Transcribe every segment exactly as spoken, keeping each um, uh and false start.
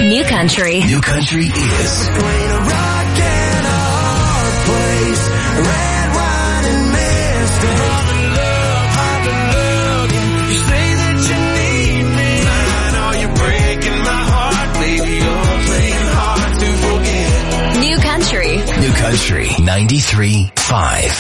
New Country. New Country is Between a rock and a hard place, red wine and misty. Hard to look, you say that you need me. I know you're breaking my heart, baby. You're playing hard to forget. New Country. New Country ninety-three point five.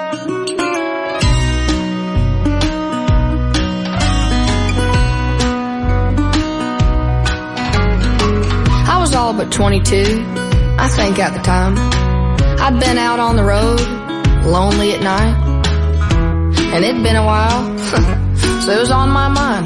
All but twenty-two, I think at the time. I'd been out on the road, lonely at night, and it'd been a while, so it was on my mind.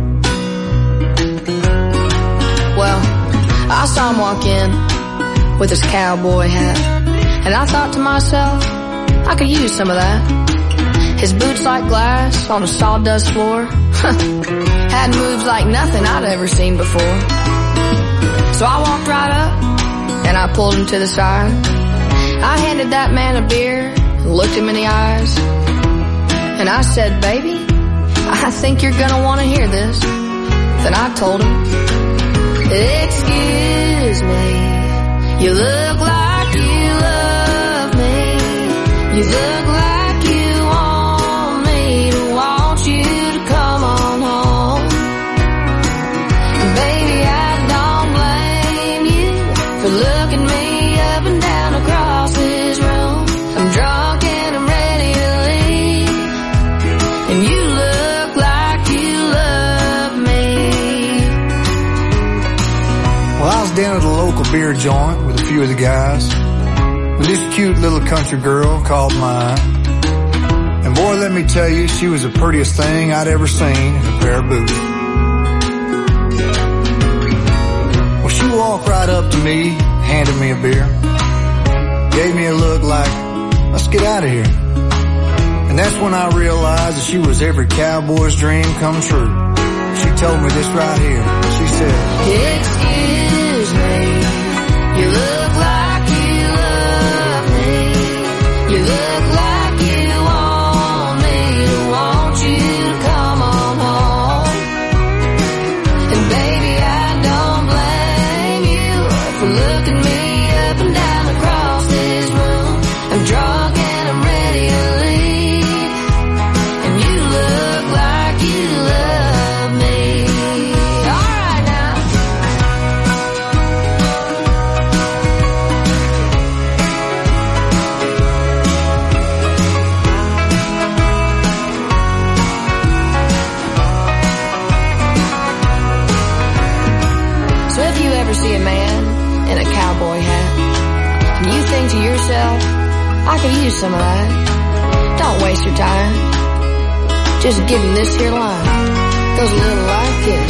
Well, I saw him walk in with his cowboy hat, and I thought to myself, I could use some of that. His boots like glass on a sawdust floor had moves like nothing I'd ever seen before. So I walked right up, and I pulled him to the side. I handed that man a beer, and looked him in the eyes, and I said, baby, I think you're gonna want to hear this. Then I told him, excuse me, you look like you love me. You look like you want me to want you to come on home. Baby, I for looking me up and down across this room. I'm drunk and I'm ready to leave, and you look like you love me. Well, I was down at a local beer joint with a few of the guys, with this cute little country girl called mine. And boy, let me tell you, she was the prettiest thing I'd ever seen in a pair of boots. She walked right up to me, handed me a beer, gave me a look like, let's get out of here. And that's when I realized that she was every cowboy's dream come true. She told me this right here. She said, excuse me, you look like you love me. You look like you want me to want you to come on home. And baby, I don't blame you for looking me up and down across this room. I'm drunk and I'm ready to leave, and you look like you love me. All right now. So if you ever see a man in a cowboy hat, and you think to yourself, I could use some of that, don't waste your time. Just give him this here line. Goes a little like this.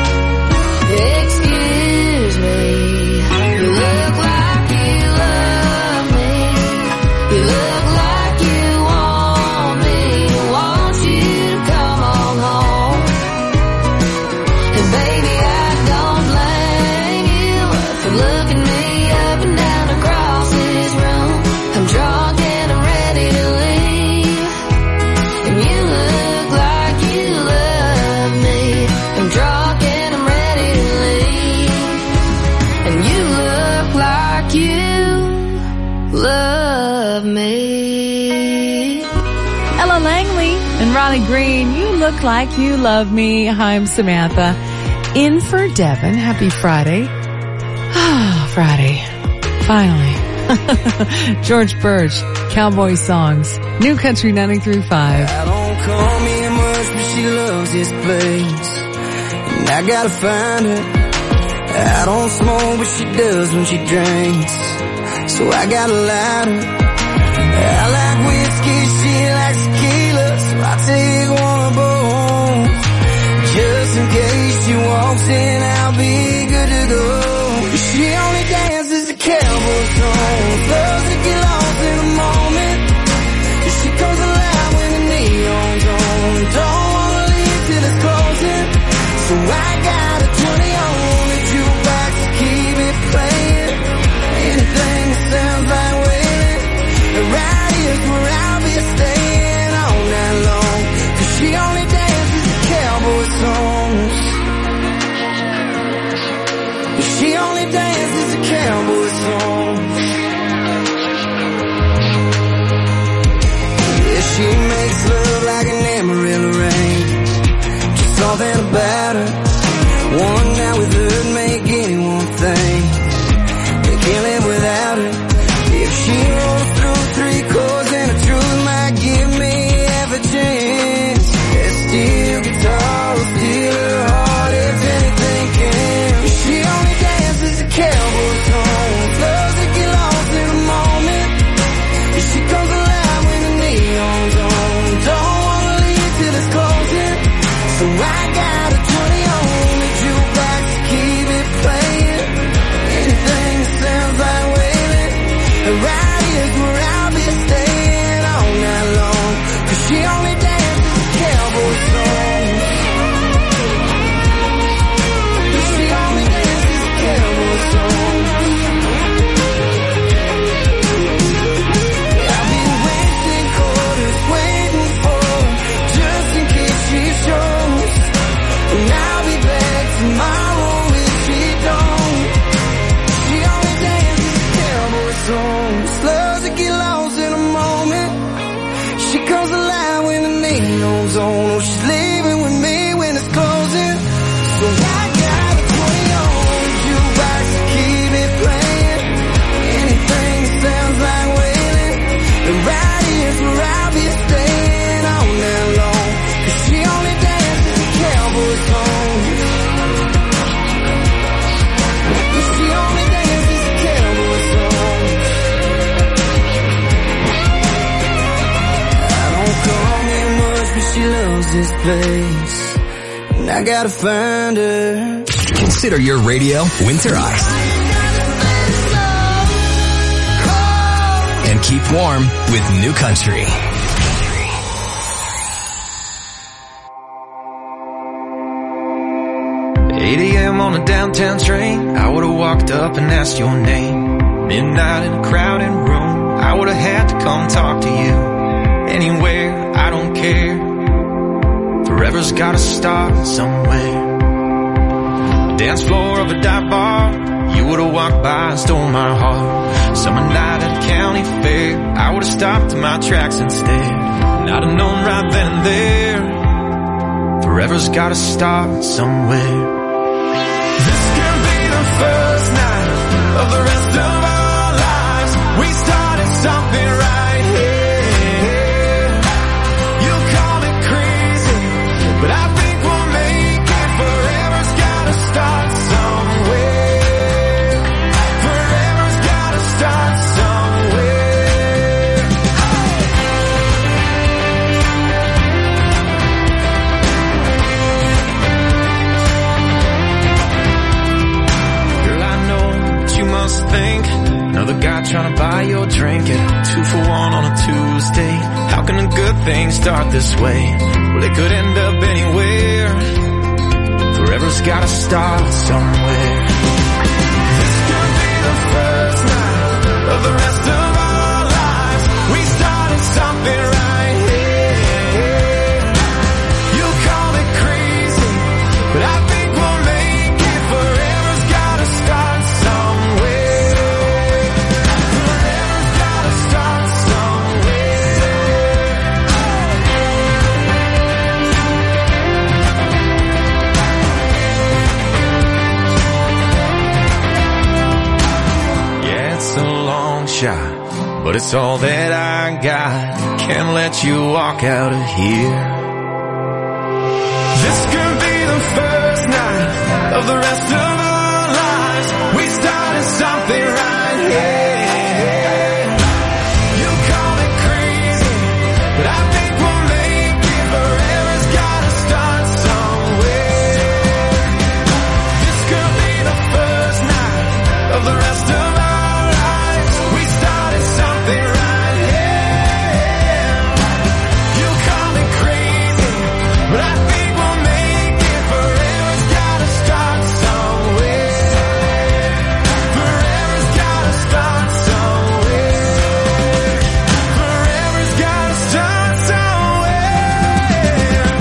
Excuse me, you look like you love me. You look like you want me to want you to come on home. And baby, I don't blame you for looking me up and down across this room. I'm drunk and I'm ready to leave, and you look like you love me. I'm drunk and I'm ready to leave, and you look like you love me. Ella Langley and Ronnie Green, you look like you love me. Hi, I'm Samantha. In for Devin. Happy Friday. Ah, Friday. Finally. George Birch, Cowboy Songs. New Country ninety-three point five. I don't call me much, but she loves this place, and I gotta find her. I don't smoke, but she does when she drinks, so I gotta light her. I like whiskey, she likes tequila, so I take one of both. Just in case she walks in, I'll be good to go. She only dances to cowboy songs, loves to get lost in the moment. She comes alive when the neon's on, don't wanna leave till it's closing. So I got a twenty on the jukebox to keep it playing. Anything that sounds like wailing, right here's where I'll be staying all night long. Cause she only dances to cowboy songs. She only without her. One night with her'd make anyone think they can't live without her. If she rolls through three chords and the truth might give me half a chance, there's still guitar, steal her heart if anything can. She only dances a cowboy song, loves to get lost in a moment. She comes alive when the neon's on, don't wanna leave till it's closing. So I got a twenty on the jukebox to keep it playing. Anything that sounds like wailing, right here's where I'll be staying all night long. Cause she only dances a cowboy song. She only dances a cowboy song. I've been wasting quarters waiting for her, just in case she shows. And I'll be back tomorrow if she don't. She only dances a cowboy song, loves to get lost in a moment. She comes alive when the neon's on. Oh, she's leaving with me when it's closing. So I got a twenty on the jukebox to keep it playing. Anything that sounds like wailing, and right here's where I'll be staying all night long. Cause she only dances a cowboy song. She only dances a cowboy song. I don't come here much, but she loves this place, and I gotta find her. Consider your radio winterized. And keep warm with New Country. eight a.m. on a downtown train, I would've walked up and asked your name. Midnight in a crowded room, I would've had to come talk to you. Anywhere, I don't care. Forever's gotta start somewhere. Dance floor of a dive bar, you would've walked by and stole my heart. Summer night at a county fair, I would've stopped in my tracks instead. And I'd have known right then and there, forever's gotta start somewhere. This can be the first night of the rest of our lives. We started something right here. You call it crazy, but I think we'll make it. Forever's gotta start somewhere. Forever's gotta start somewhere. Girl, I know what you must think. Another guy trying to buy your drink at two for one on a Tuesday. How can a good thing start this way? Well, it could end up anywhere. Forever's gotta start somewhere. This could be the first night of the rest of our lives. We started something right here. You call it crazy, but I think we'll make it. Forever's gotta start somewhere. Forever's gotta start somewhere. Yeah, it's a long shot, but it's all that I got. Can't let you walk out of here. This could be the first night of the rest of our lives. We started something right here. You call it crazy, but I think we'll make it. Forever's gotta start somewhere. This could be the first night of the rest of our lives. We started something right here. You call it crazy, but I think we'll make it. Forever's gotta start somewhere. Forever's gotta start somewhere. Forever's gotta start somewhere.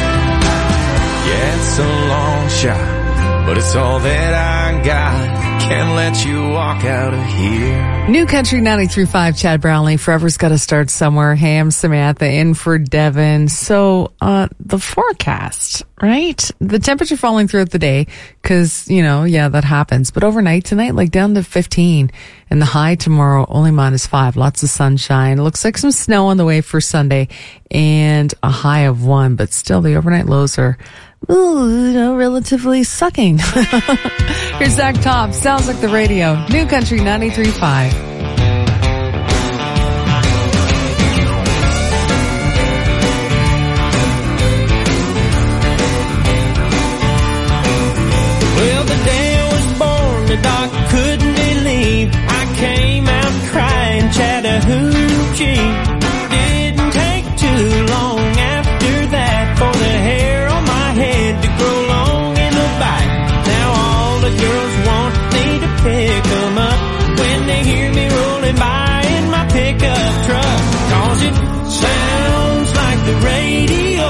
Yeah, it's a long shot, but it's all that I got. can't let you walk out of here. New Country ninety-three point five, Chad Brownlee. Forever's got to start somewhere. Hey, I'm Samantha in for Devin. So, uh, the forecast, right? The temperature falling throughout the day, cause, you know, yeah, that happens. But overnight tonight, like down to fifteen. And the high tomorrow, only minus five. Lots of sunshine. Looks like some snow on the way for Sunday. And a high of one. But still, the overnight lows are, ooh, you know, relatively sucking. Here's Zach Top. Sounds like the radio. New Country ninety-three point five. Well, the day I was born, the doc couldn't believe I came out crying Chattahoochee. Didn't take too long after that for the hair on my head to grow long in the back. Now all the girls want me to pick them up when they hear me rolling by in my pickup truck. Cause it sounds like the radio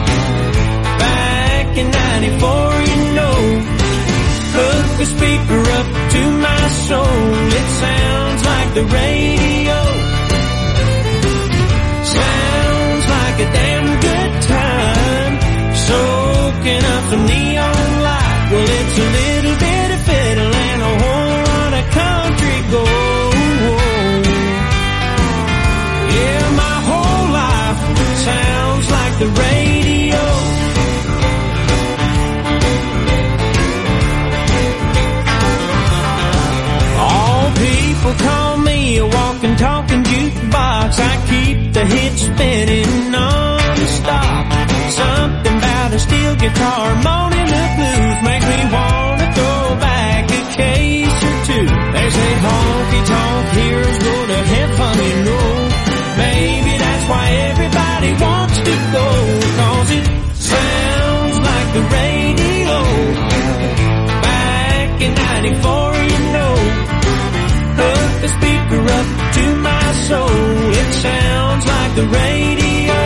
back in ninety-four, you know. Hook the speaker up to my soul. It sounds like the radio. Sounds like a damn good time. Soaking up some neon light. Well, it's a little bit of fiddle and a whole lot of country gold. Yeah, my whole life sounds like the radio. People call me a walking, talking jukebox. I keep the hits spinning non-stop. Something about a steel guitar moaning the blues make me want to throw back a case or two. They say honky-tonk heroes go to heaven, you know. Maybe that's why everybody wants to go, cause it sounds like the radio back in ninety-four, you know. Hook the speaker up to my soul. It sounds like the radio.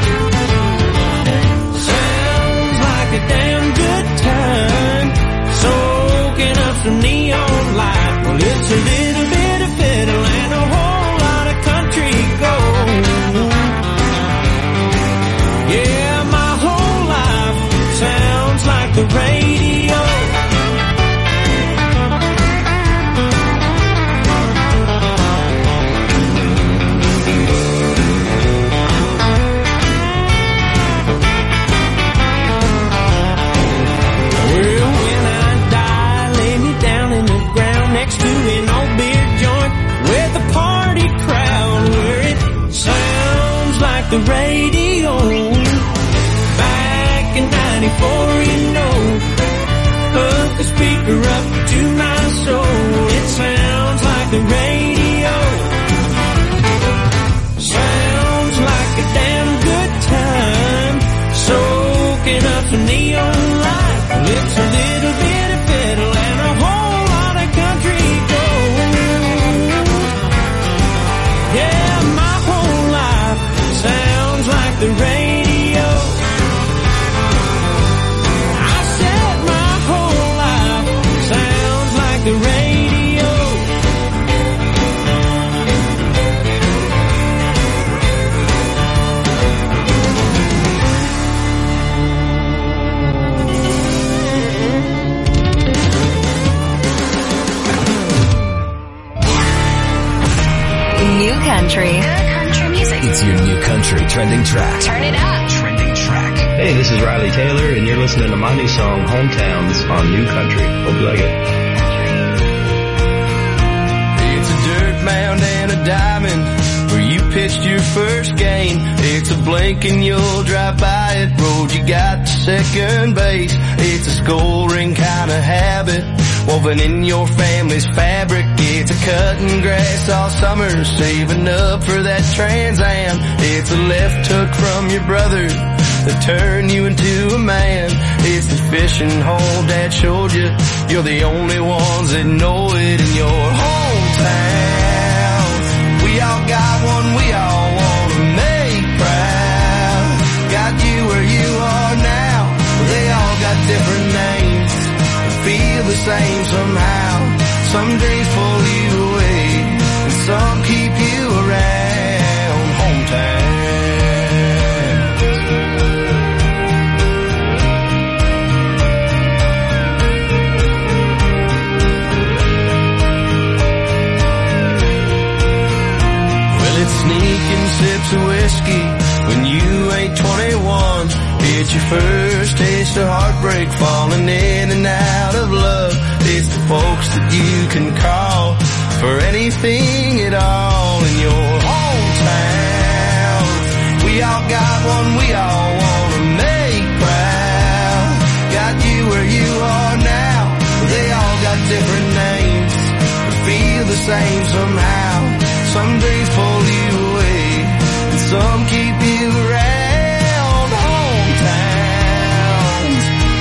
Sounds like a damn good time. Soaking up some neon light. Well, it's a little bit of fiddle and a whole lot of country gold. Yeah, my whole life sounds like the radio. Next to an old beer joint with a party crowd where it sounds like the radio back in ninety-four, you know. Hook the speaker up to my soul. It sounds like the radio. Sounds like a damn good time. Soaking up some neon light. Well, it's a little bit of fiddle and a whole the radio. I said my whole life sounds like the radio. New country. Good country music. It's your new country trending track. Turn it up. Trending track. Hey, this is Riley Taylor, and you're listening to my new song, Hometowns, on New Country. Hope you like it. It's a dirt mound and a diamond where you pitched your first game. It's a blink and you'll drive by it. Road you got to second base. It's a scoring kind of habit woven in your family's fabric. It's a cutting grass all summer, saving up for that Trans Am. It's a left hook from your brother that turned you into a man. It's the fishing hole Dad showed you. You're the only ones that know it in your hometown. We all got one we all want to make proud. Got you where you are now. They all got different names, but feel the same somehow. Some dreams pull you away, and some keep you around hometown. Sneaking sips of whiskey when you ain't twenty-one. It's your first taste of heartbreak, falling in and out of love. It's the folks that you can call for anything at all in your hometown. We all got one we all want to make proud. Got you where you are now. They all got different names, but feel the same somehow. Some days pull you away, and some keep you around hometowns.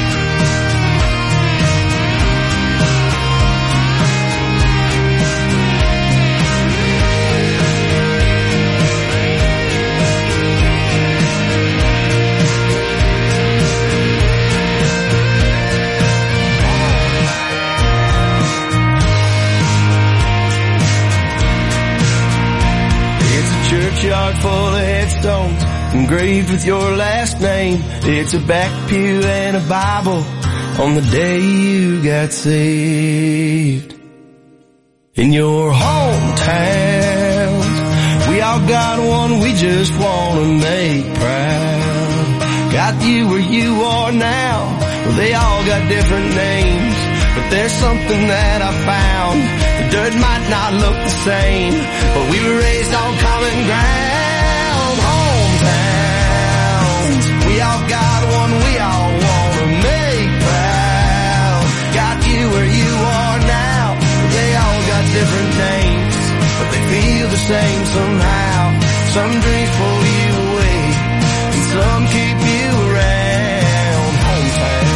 Churchyard full of headstones engraved with your last name. It's a back pew and a Bible on the day you got saved. In your hometown, we all got one we just want to make proud. Got you where you are now. Well, they all got different names, but there's something that I found. The dirt might not look the same, but we were raised on common ground. Hometowns, we all got one we all want to make proud. Got you where you are now. They all got different names, but they feel the same somehow. Some dreams pull you away, and some keep you around hometown.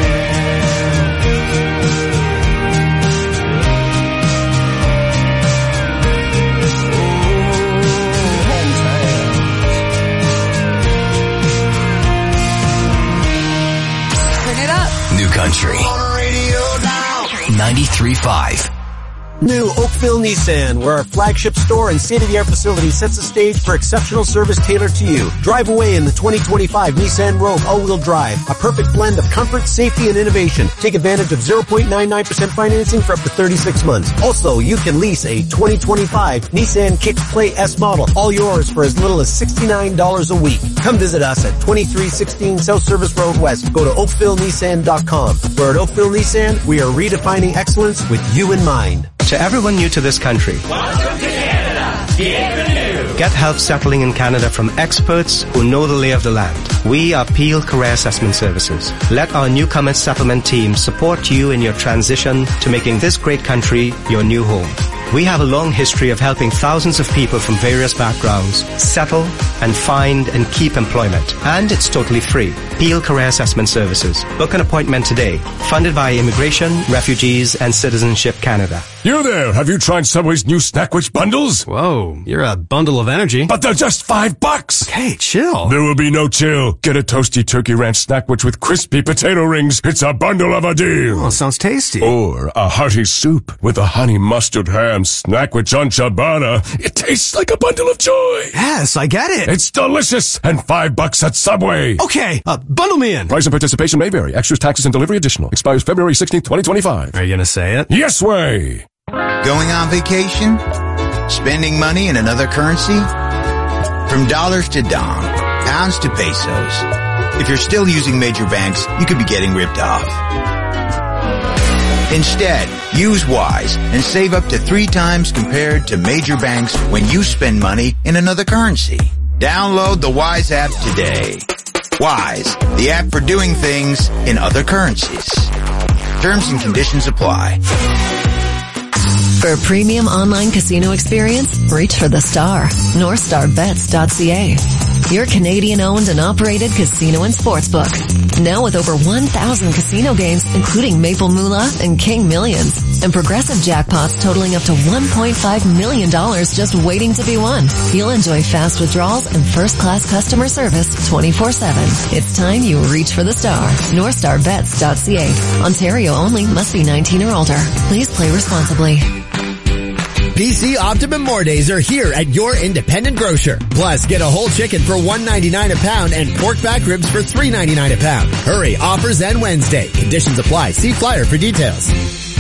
New Country ninety-three point five. New Oakville Nissan, where our flagship store and state-of-the-art facility sets the stage for exceptional service tailored to you. Drive away in the twenty twenty-five Nissan Rogue all-wheel drive, a perfect blend of comfort, safety, and innovation. Take advantage of zero point nine nine percent financing for up to thirty-six months. Also, you can lease a twenty twenty-five Nissan Kick Play S model, all yours for as little as sixty-nine dollars a week. Come visit us at twenty-three sixteen South Service Road West. Go to oakville nissan dot com. Where at Oakville Nissan, we are redefining excellence with you in mind. To everyone new to this country, welcome to Canada. Bienvenue. Get help settling in Canada from experts who know the lay of the land. We are Peel Career Assessment Services. Let our newcomer settlement team support you in your transition to making this great country your new home. We have a long history of helping thousands of people from various backgrounds settle and find and keep employment. And it's totally free. Peel Career Assessment Services. Book an appointment today. Funded by Immigration, Refugees and Citizenship Canada. You there, have you tried Subway's new Snackwich bundles? Whoa, you're a bundle of energy. But they're just five bucks. Okay, chill. There will be no chill. Get a toasty turkey ranch Snackwich with crispy potato rings. It's a bundle of a deal. Oh, sounds tasty. Or a hearty soup with a honey mustard ham Snackwich on ciabatta. It tastes like a bundle of joy. Yes, I get it. It's delicious and five bucks at Subway. Okay, uh, bundle me in. Price and participation may vary. Extras, taxes, and delivery additional. Expires February sixteenth, twenty twenty-five. Are you gonna say it? Yes way. Going on vacation? Spending money in another currency? From dollars to dong, pounds to pesos. If you're still using major banks, you could be getting ripped off. Instead, use Wise and save up to three times compared to major banks when you spend money in another currency. Download the Wise app today. Wise, the app for doing things in other currencies. Terms and conditions apply. For a premium online casino experience, reach for the star. north star bets dot c a. your Canadian-owned and operated casino and sportsbook. Now with over one thousand casino games, including Maple Moolah and King Millions, and progressive jackpots totaling up to one point five million dollars just waiting to be won. You'll enjoy fast withdrawals and first-class customer service twenty-four seven. It's time you reach for the star. north star bets dot c a. Ontario only. Must be nineteen or older. Please play responsibly. P C Optimum More Days are here at your independent grocer. Plus, get a whole chicken for one ninety-nine a pound and pork back ribs for three ninety-nine a pound. Hurry, offers end Wednesday. Conditions apply. See flyer for details.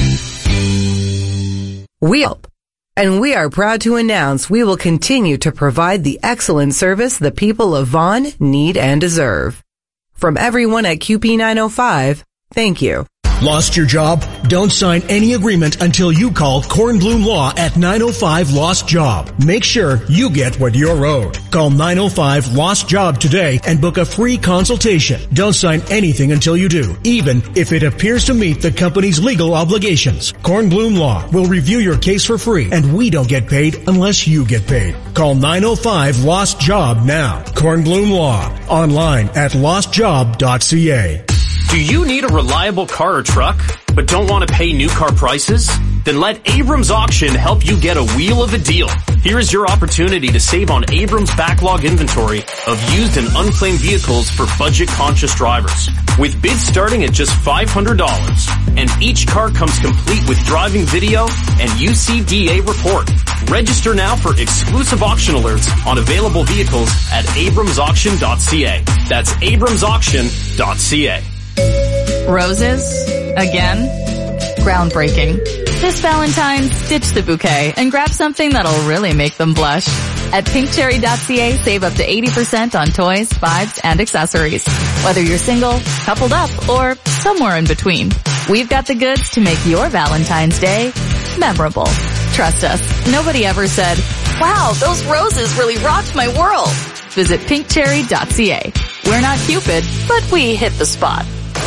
We help. And we are proud to announce we will continue to provide the excellent service the people of Vaughan need and deserve. From everyone at Q P nine oh five, thank you. Lost your job? Don't sign any agreement until you call Kornblum Law at nine oh five Lost Job. Make sure you get what you're owed. Call nine oh five Lost Job today and book a free consultation. Don't sign anything until you do, even if it appears to meet the company's legal obligations. Kornblum Law will review your case for free, and we don't get paid unless you get paid. Call nine oh five Lost Job now. Kornblum Law. Online at lost job dot c a. Do you need a reliable car or truck, but don't want to pay new car prices? Then let Abrams Auction help you get a wheel of a deal. Here is your opportunity to save on Abrams' backlog inventory of used and unclaimed vehicles for budget-conscious drivers. With bids starting at just five hundred dollars, and each car comes complete with driving video and U C D A report. Register now for exclusive auction alerts on available vehicles at abrams auction dot c a. That's abrams auction dot c a. Roses? Again? Groundbreaking. This Valentine's, ditch the bouquet and grab something that'll really make them blush. At pink cherry dot c a, save up to eighty percent on toys, vibes, and accessories. Whether you're single, coupled up, or somewhere in between, we've got the goods to make your Valentine's Day memorable. Trust us, nobody ever said, wow, those roses really rocked my world. Visit pink cherry dot c a. We're not Cupid, but we hit the spot.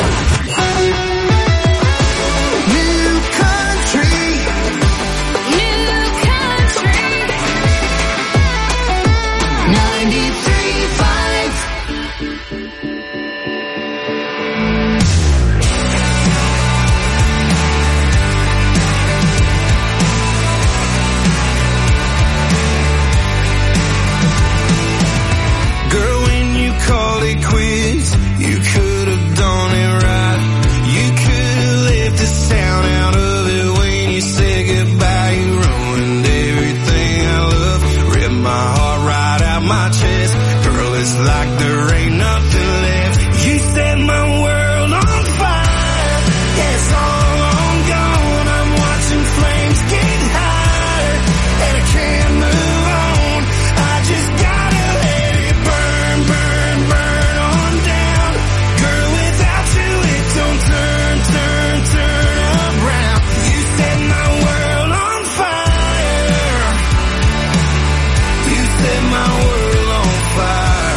Quits. You could have done it right. You could have left the sound out of it when you said goodbye. You ruined everything I love. Ripped my heart right out my chest. Girl, it's like there ain't nothing left. You set my world on fire. Yeah, it's all on gone. I'm watching flames get higher, and I can't move on. I just gotta let it burn, burn, burn. Don't turn, turn, turn around. You set my world on fire. You set my world on fire.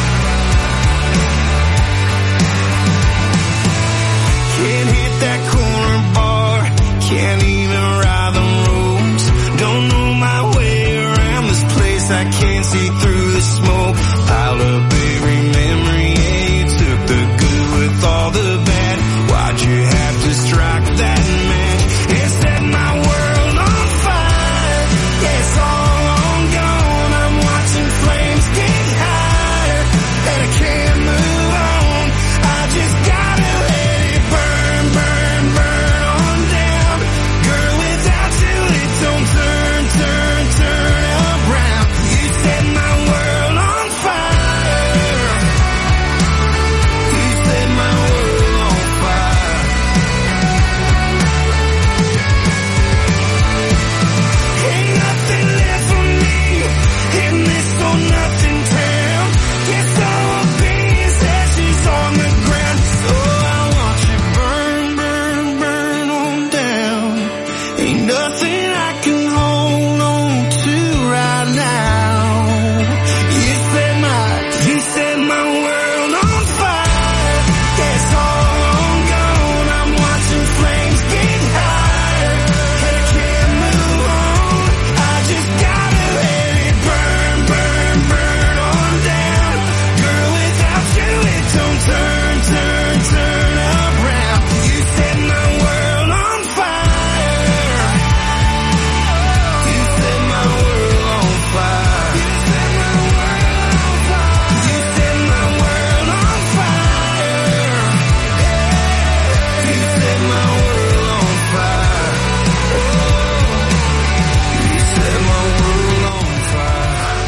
Can't hit that corner bar. Can't even ride the roads. Don't know my way around this place. I can't see through the smoke. Piled up every memory. Yeah, you took the good with all the bad. Why'd you have to strike that match? It set my world on fire. Yeah, it's all on gone. I'm watching flames get higher, and I can't move on. I just gotta let it burn, burn, burn on down. Girl, without you it don't turn, turn, turn around. You set my world on fire.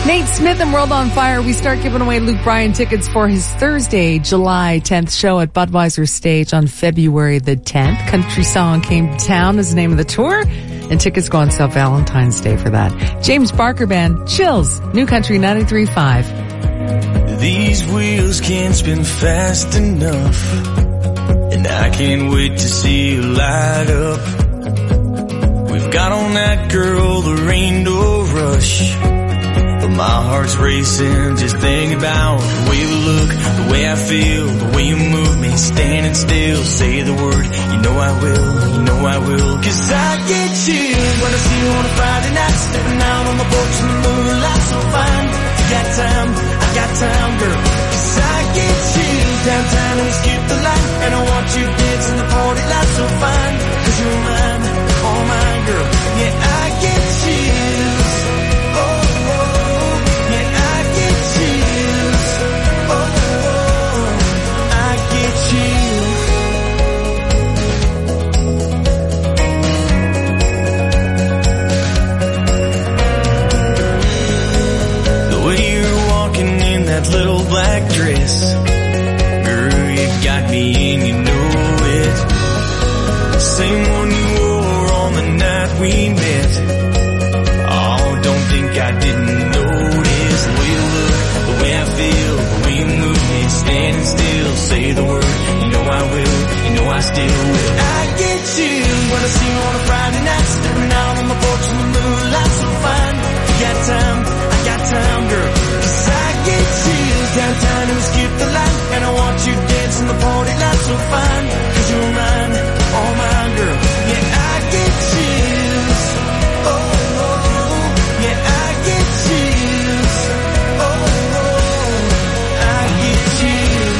Nate Smith and World on Fire. We start giving away Luke Bryan tickets for his Thursday, July tenth show at Budweiser Stage on February the tenth. Country Song Came to Town is the name of the tour, and tickets go on sale Valentine's Day for that. James Barker Band, Chills, New Country ninety-three point five. These wheels can't spin fast enough, and I can't wait to see you light up. We've got on that girl, there ain't no rush, but my heart's racing just thinking about the way you look, the way I feel, the way you move me, standing still. Say the word, you know I will, you know I will. Cause I get chills when I see you on a Friday night, stepping out on the porch in the moonlight so fine. You got time, I got time, girl. Cause I get chills downtown and we skip the line, and I want you dancing the party light so fine. Cause you're mine, all mine, girl. Yeah, I get chills. That little black dress, girl, you got me and you know it. Same one you wore on the night we met. Oh, don't think I didn't notice the way you look, the way I feel, the way you move me, standing still. Say the word, you know I will, you know I still will. I get chills when I see you on a Friday night, stepping out on the porch in the moonlight so fine. You got time, I got time, girl. Cause I get chills downtown and we skip the line, and I want you dancing the party light so fine. Cause you're mine, all mine, girl. Yeah, I get chills. Oh, oh, yeah, I get chills. Oh, oh, I get chills.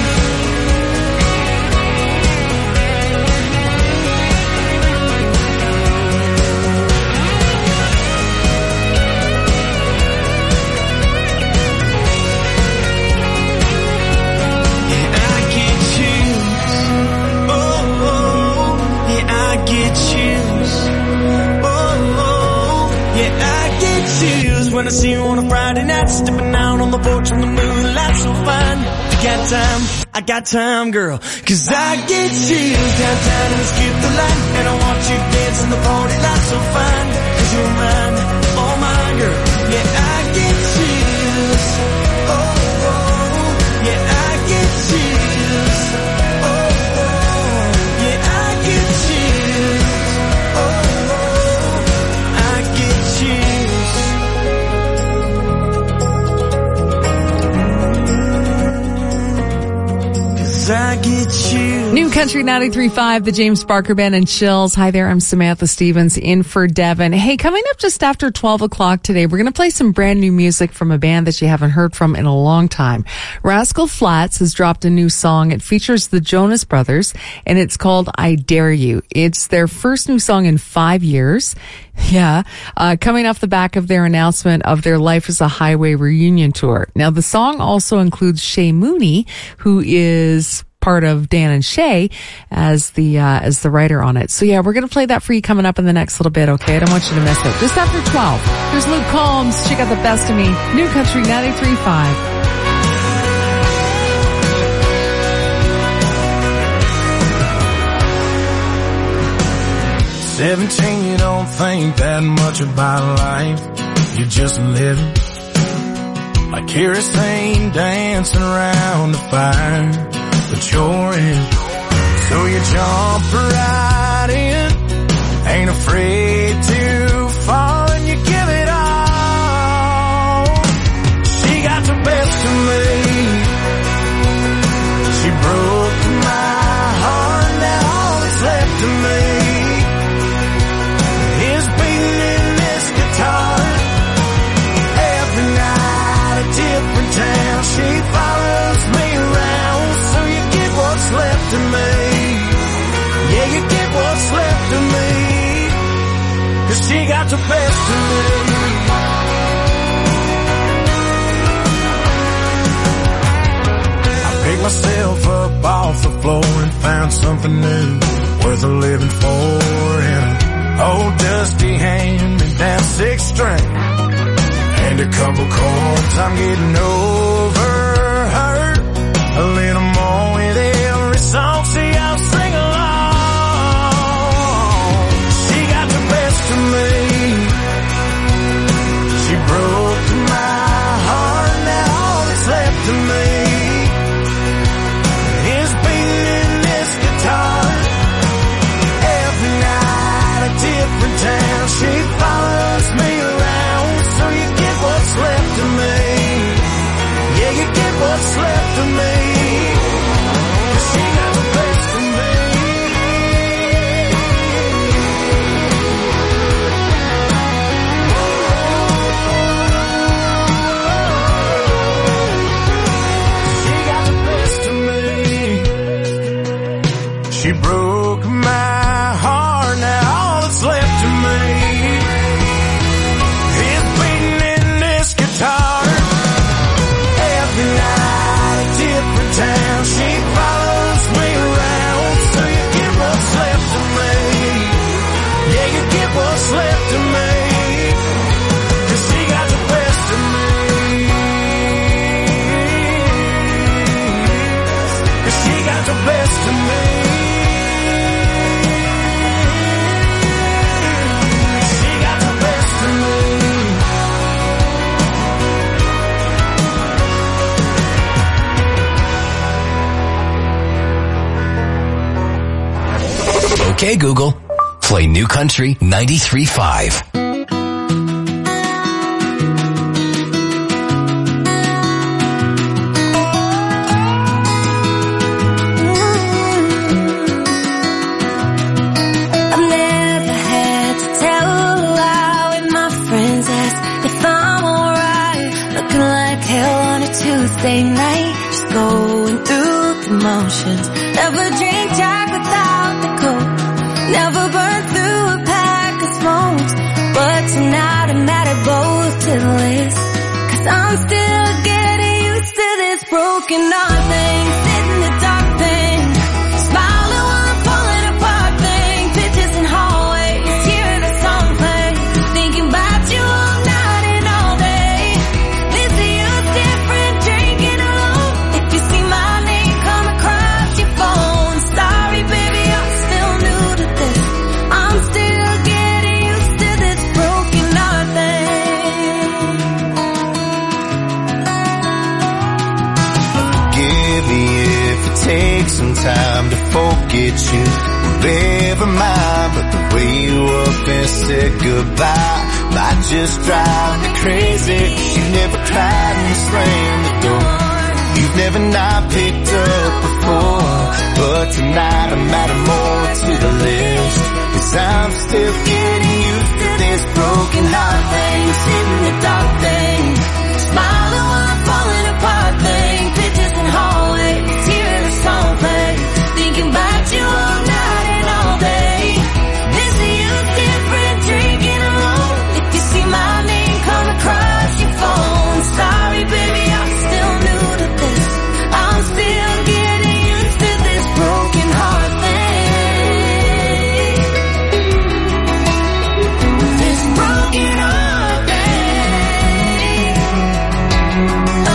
When I see you on a Friday night, stepping out on the porch when the moonlight so fine. You got time, I got time, girl. Cause I get chills downtown and we skip the line, and I want you dancing the party light so fine. Cause you're mine, all mine, girl. Yeah, I get chills. Oh, oh, yeah, I get chills. Oh, oh, yeah, I get chills. Oh, oh, I get chills. I get you. New Country ninety-three point five, the James Barker Band and Chills. Hi there, I'm Samantha Stevens in for Devin. Hey, coming up just after twelve o'clock today, we're going to play some brand new music from a band that you haven't heard from in a long time. Rascal Flatts has dropped a new song. It features the Jonas Brothers, and it's called I Dare You. It's their first new song in five years. Yeah, uh, coming off the back of their announcement of their Life is a Highway reunion tour. Now, the song also includes Shay Mooney, who is part of Dan and Shay, as the uh, as the writer on it. So yeah, we're gonna play that for you coming up in the next little bit. Okay, I don't want you to miss it. Just after twelve, here's Luke Combs. She got the best of me. New Country ninety-three point five. Seventeen, you don't think that much about life. You're just living like kerosene dancing around the fire, but you're in. So you jump right in, ain't afraid to fall, and you give it all. She got the best of me. She broke my heart, now all that's left of me is beating in this guitar. Every night a different town, she follows me around. So you get what's left of me. Yeah, you get what's left of me, 'cause she got the best of me. I picked myself up off the floor and found something new, worth a living for, in a old dusty hand-me-down six string and a couple chords. I'm getting over her a little more with every song. See, I'll sing along. She got the best of me. She broke my heart. Now all that's left of me is beating in this guitar. Every night a different town. She follows me around, so you get what's left of me. Yeah, you get what's left of me. 'Cause she got the best of me. She got the best of me. She broke my heart. Now all that's left of me is beating in this guitar. Every night a different town. She follows me around, so you get what's left of me. Yeah, you get what's left of me. 'Cause she got the best of me. 'Cause she got the best of me. She got the best of me. Okay, Google, play New Country ninety-three point five. I've never had to tell a lie when my friends ask if I'm alright. Looking like hell on a Tuesday night, just going through the motions. Never drink Jack without the Coke, never burn through a pack of smokes. But tonight I'm mad at both to the list, 'cause I'm still getting used to this broken heart thing. Sit in the dark thing, smiling while I'm falling apart thing. Pictures in hallways, hearing a song play, thinking about you all night and all day. Missing you different, drinking alone. If you see my name come across your phone, sorry baby, I'm still new to this. I'm still getting used to this broken heart thing. Forgive me if it takes some time to forget you. Whatever mine, but the way you up and said goodbye might just drive me crazy. You never cried and slammed the door. You've never not picked up before. But tonight I'm adding more to the list, 'cause I'm still getting used to this broken heart thing. Sitting in the dark thing, smiling while I'm falling apart thing. Pictures in hallways, hearing a song play, thinking about you all night and all day. Missing you different, drinking alone. If you see my name come across your phone, sorry baby, I'm still new to this. I'm still getting used to this broken heart thing. This broken heart thing. Oh,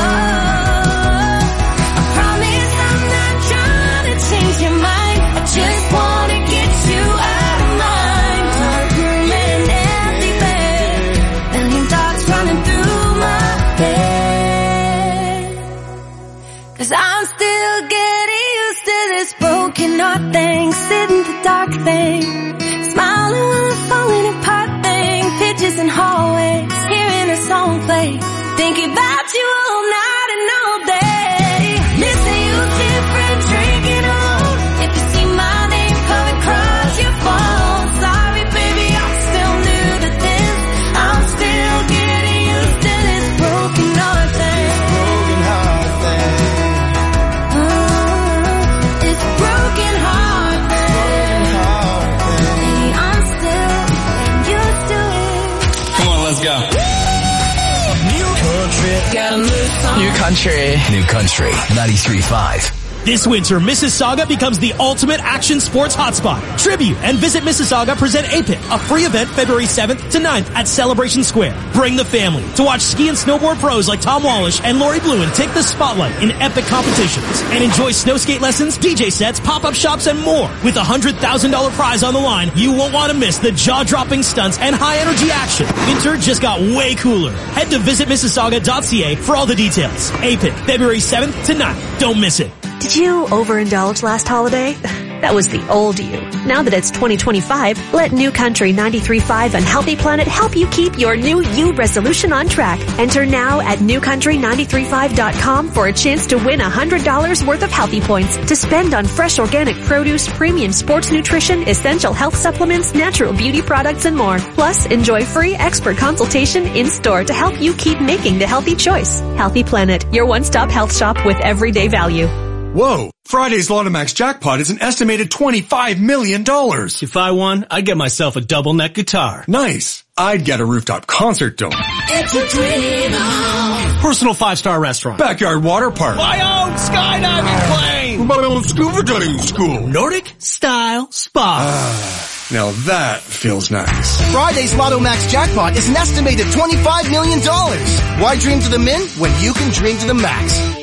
I promise I'm not trying to change your mind. I just wanna get you out of mind. Dark room and an empty bed, million thoughts running through my head. 'Cause I'm still getting used to this broken heart thing. Sit in the dark thing, smiling while I'm falling apart thing. Pictures in hallways, hearing a song play, thinking about you all night and all day. Missing you different, drinking alone. If you see my name come across your phone, sorry baby, I'm still new to this. I'm still getting used to this broken heart thing. Broken heart thing. Oh, it's broken heart thing. I'm still getting used to it. Come on, let's go. New country, got a new song. New Country. New Country ninety-three point five. This winter, Mississauga becomes the ultimate action sports hotspot. Tribute and Visit Mississauga present A P I T, a free event February seventh to ninth at Celebration Square. Bring the family to watch ski and snowboard pros like Tom Wallish and Lori Bluin take the spotlight in epic competitions. And enjoy snow skate lessons, D J sets, pop-up shops, and more. With a one hundred thousand dollars prize on the line, you won't want to miss the jaw-dropping stunts and high-energy action. Winter just got way cooler. Head to visit mississauga dot c a for all the details. A P I T, February seventh to ninth. Don't miss it. Did you overindulge last holiday? That was the old you. Now that it's twenty twenty-five, let New Country ninety-three point five and Healthy Planet help you keep your new you resolution on track. Enter now at new country nine three five dot com for a chance to win one hundred dollars worth of Healthy Points to spend on fresh organic produce, premium sports nutrition, essential health supplements, natural beauty products, and more. Plus, enjoy free expert consultation in-store to help you keep making the healthy choice. Healthy Planet, your one-stop health shop with everyday value. Whoa! Friday's Lotomax jackpot is an estimated twenty-five million dollars. If I won, I'd get myself a double neck guitar. Nice. I'd get a rooftop concert dome. It's a dream on. Personal five-star restaurant. Backyard water park. My own skydiving plane. My own scuba diving school. Nordic style spa. Ah, now that feels nice. Friday's Lotomax jackpot is an estimated twenty-five million dollars. Why dream to the min when you can dream to the max?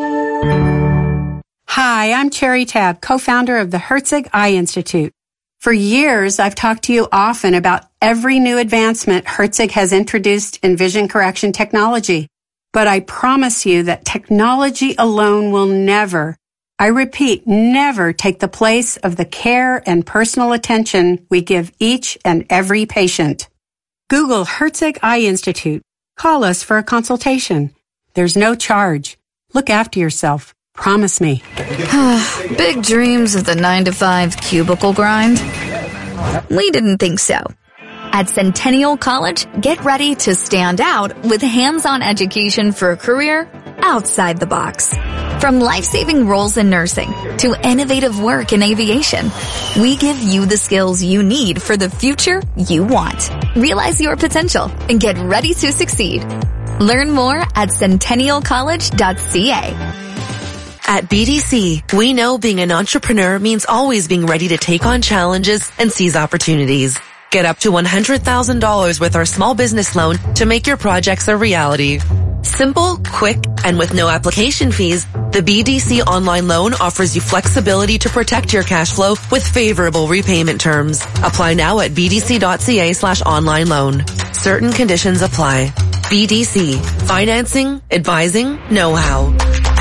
Hi, I'm Cherry Tab, co-founder of the Herzig Eye Institute. For years, I've talked to you often about every new advancement Herzig has introduced in vision correction technology. But I promise you that technology alone will never, I repeat, never take the place of the care and personal attention we give each and every patient. Google Herzig Eye Institute. Call us for a consultation. There's no charge. Look after yourself. Promise me. Big dreams of the nine to five cubicle grind? We didn't think so. At Centennial College, get ready to stand out with hands-on education for a career outside the box. From life-saving roles in nursing to innovative work in aviation, we give you the skills you need for the future you want. Realize your potential and get ready to succeed. Learn more at centennial college dot c a. At B D C, we know being an entrepreneur means always being ready to take on challenges and seize opportunities. Get up to one hundred thousand dollars with our small business loan to make your projects a reality. Simple, quick, and with no application fees, the B D C online loan offers you flexibility to protect your cash flow with favorable repayment terms. Apply now at b d c dot c a slash online loan. Certain conditions apply. B D C. Financing, advising, know-how.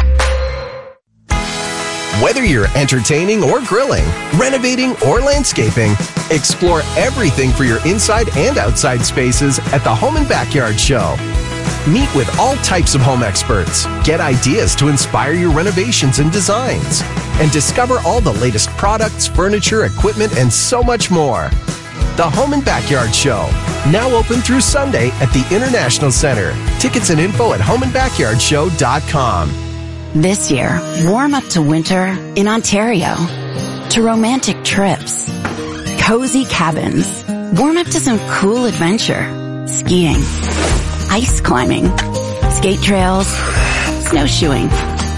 Whether you're entertaining or grilling, renovating or landscaping, explore everything for your inside and outside spaces at the Home and Backyard Show. Meet with all types of home experts, get ideas to inspire your renovations and designs, and discover all the latest products, furniture, equipment, and so much more. The Home and Backyard Show, now open through Sunday at the International Center. Tickets and info at home and backyard show dot com. This year, warm up to winter in Ontario, to romantic trips, cozy cabins, warm up to some cool adventure, skiing, ice climbing, skate trails, snowshoeing,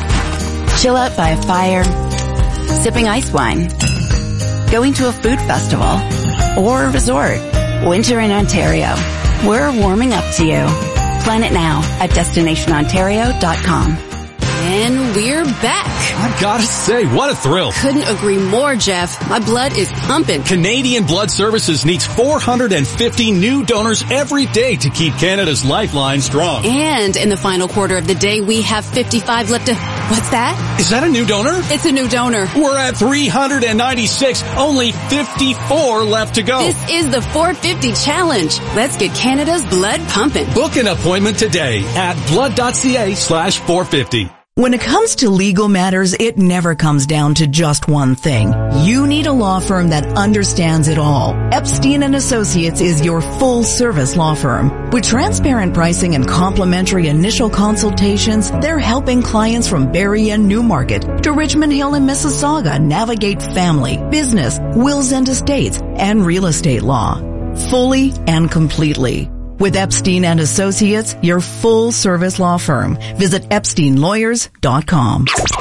chill out by a fire, sipping ice wine, going to a food festival, or a resort. Winter in Ontario. We're warming up to you. Plan it now at destination ontario dot com. And we're back. I gotta say, what a thrill. Couldn't agree more, Jeff. My blood is pumping. Canadian Blood Services needs four hundred fifty new donors every day to keep Canada's lifeline strong. And in the final quarter of the day, we have fifty-five left to... What's that? Is that a new donor? It's a new donor. We're at three hundred ninety-six, only fifty-four left to go. This is the four fifty challenge. Let's get Canada's blood pumping. Book an appointment today at blood dot c a slash four fifty. When it comes to legal matters, it never comes down to just one thing. You need a law firm that understands it all. Epstein and Associates is your full-service law firm. With transparent pricing and complimentary initial consultations, they're helping clients from Barrie and Newmarket to Richmond Hill and Mississauga navigate family, business, wills and estates, and real estate law. Fully and completely. With Epstein and Associates, your full-service law firm. Visit epstein lawyers dot com.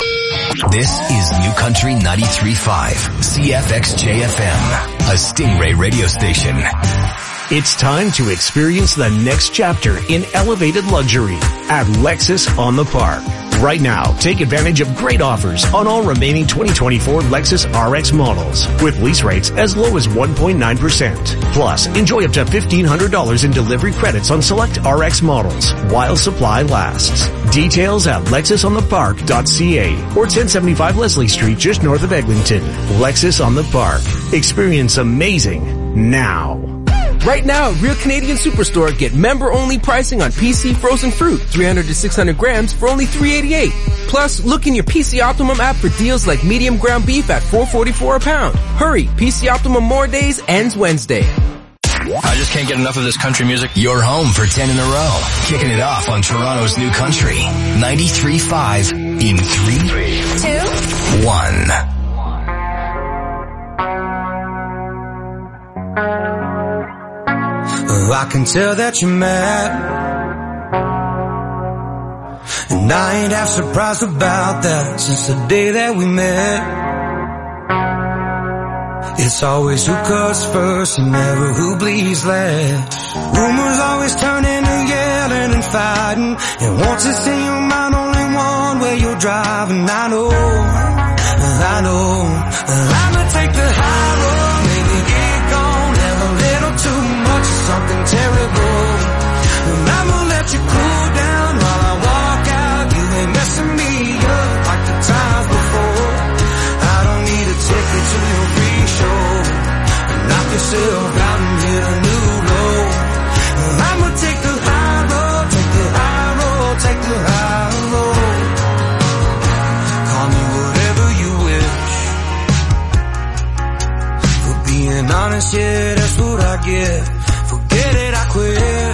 This is New Country ninety-three point five, C F X J F M, a Stingray radio station. It's time to experience the next chapter in elevated luxury at Lexus on the Park. Right now, take advantage of great offers on all remaining twenty twenty-four Lexus R X models with lease rates as low as one point nine percent. Plus, enjoy up to fifteen hundred dollars in delivery credits on select R X models while supply lasts. Details at lexus on the park dot c a or ten seventy-five Leslie Street just north of Eglinton. Lexus on the Park. Experience amazing now. Right now at Real Canadian Superstore, get member-only pricing on P C frozen fruit, three hundred to six hundred grams for only three eighty-eight. Plus, look in your P C Optimum app for deals like medium ground beef at four forty-four a pound. Hurry, P C Optimum More Days ends Wednesday. I just can't get enough of this country music. You're home for ten in a row. Kicking it off on Toronto's New Country. ninety-three point five in three, two, one. Oh, I can tell that you're mad, and I ain't half surprised about that since the day that we met. It's always who cuts first and never who bleeds last. Rumors always turn into yelling and fighting, and once it's in your mind, only one way you're driving. I know, I know, I'ma take the high road, maybe get gone, have a little too much of something terrible, and I'ma let you cool down while I walk out. You ain't messing me up like the times before. I don't need a ticket to your free show. Knock yourself out and hit a new low. I'ma take the high road, take the high road, take the high road. Call me whatever you wish. For being honest, yeah, that's what I get. Forget it, I quit.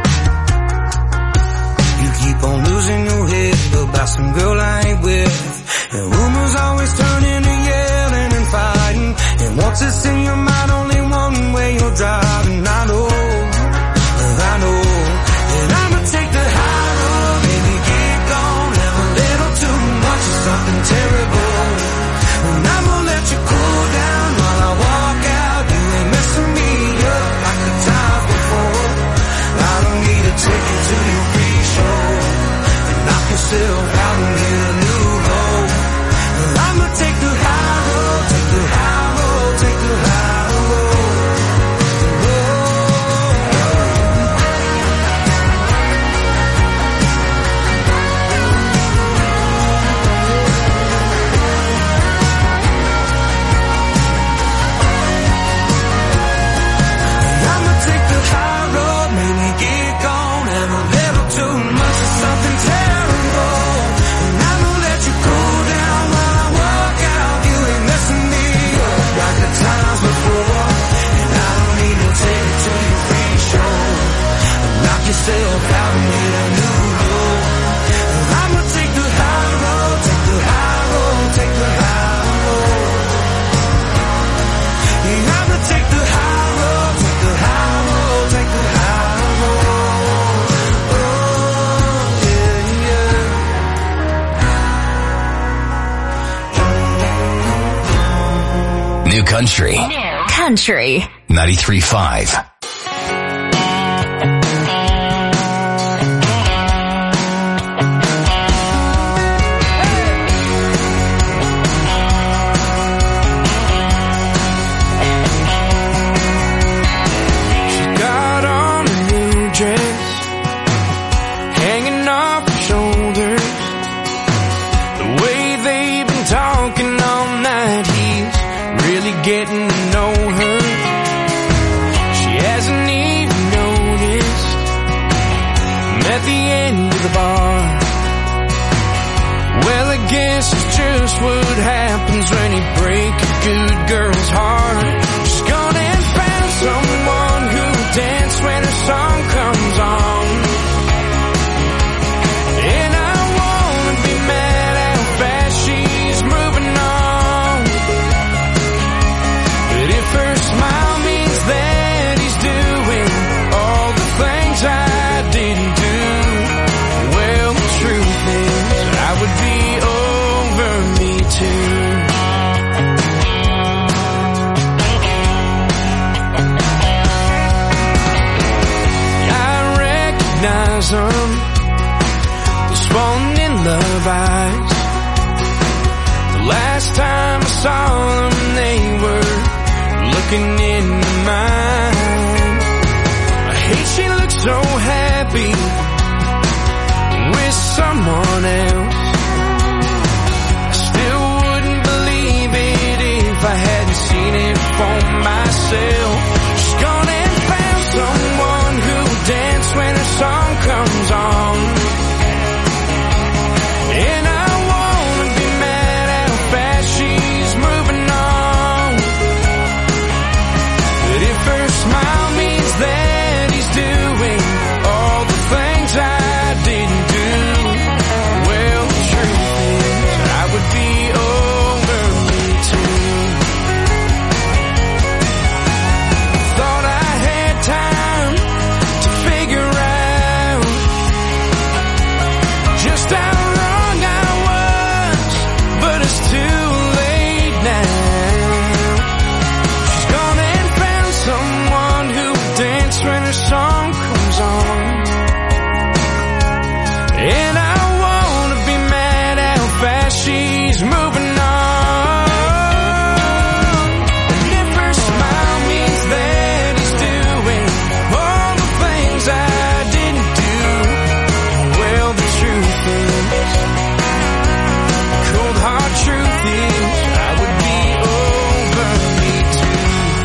You keep on losing your head about some girl I ain't with, and rumors always turn into yelling and fighting, and once it's in your mind, only one way you're driving. I know, I know, and I'ma take the high road, baby, get gone, have a little too much of something terrible, and I'ma let you cool down while I walk out. You ain't messing me up like the times before. I don't need a ticket to your free show, and knock yourself out and get a new low. I'ma take the high road, take the high road, take the high road. I'ma take the high road, maybe get gone, have a little too much of something terrible, and I'ma let you cool down while I walk out. You ain't messing me up like the times before, and I don't need no ticket to your free show. Knock yourself out and hit a new low. I'ma take the high road, take the high road, take the high road. Yeah, I'ma take the high road, take the high road, take the high road. Oh, yeah, yeah. New Country. New Country. ninety-three point five. Got on a new dress, hanging off her shoulders. The way they've been talking all night, he's really getting to know her. She hasn't even noticed. Met the end of the bar. Well, I guess it's just what happens when you break a good girl's heart. She's gone and found someone who'll dance when her song comes on. And I wanna be mad how fast she's moving on. But if her smile means that he's doing all the things I didn't do, well, the truth is I would be over me sun was falling in love eyes. The last time I saw them, they were looking into mine. I hate she looks so happy with someone else. I still wouldn't believe it if I hadn't seen it for myself. She's gone and found someone who'll dance when her song comes on. And I wanna be mad how fast she's moving on. But if her smile means that he's doing all the things I didn't do, well, the truth is I would be over me too. Thought I had time to figure out just how wrong I was, but it's too late now. She's gone and found someone who'll dance when her song comes on. And I wanna be mad how fast she's moving on. And if her smile means that he's doing all the things I didn't do, well, the truth is, cold hard truth is, I would be over me too.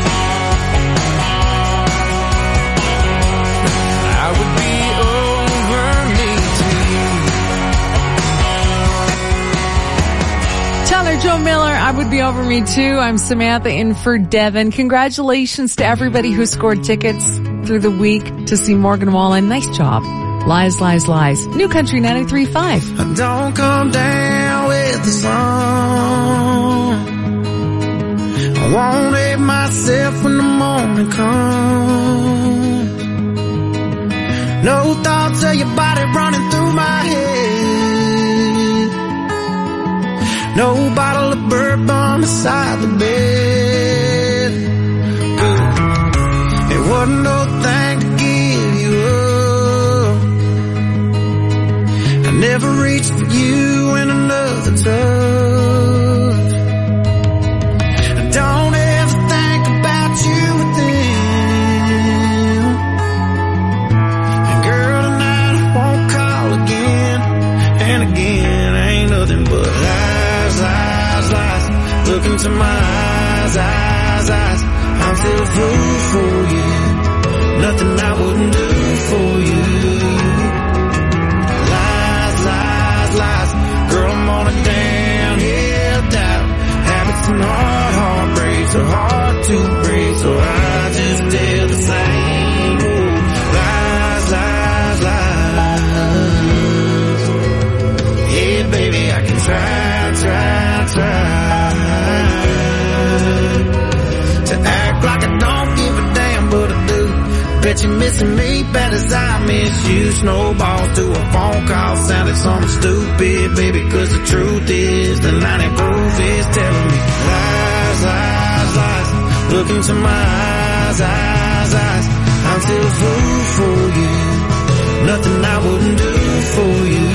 I would be over me too. Tyler Joe Miller, I would be over me too. I'm Samantha in for Devin. Congratulations to everybody who scored tickets through the week to see Morgan Wallen. Nice job. Lies, lies, lies. New Country ninety-three point five. Don't come down with the sun. I won't hate myself when the morning comes. No thoughts of your body running through my head. No bottle of bourbon beside the bed. It wasn't no thing to give you up. I never reached for you in another touch. I don't ever think about you within. And girl, tonight I won't call again. And again, ain't nothing but lies, lies, lies. Look into my eyes, eyes, eyes. I'm still a fool for you. Nothing I wouldn't do for you. Lies, lies, lies. Girl, I'm on a downhill doubt. Habits and hard heartbreaks are hard to break, so I just tell the same. Ooh, lies, lies, lies. Yeah, baby, I can try, try, try to act like I don't give a damn, but I do. Bet you're missing me bad as I miss you. Snowballs to a phone call sounded something stupid, baby, cause the truth is the ninety proof is telling me lies, lies, lies. Look into my eyes, eyes, eyes. I'm still a fool for you. Nothing I wouldn't do for you.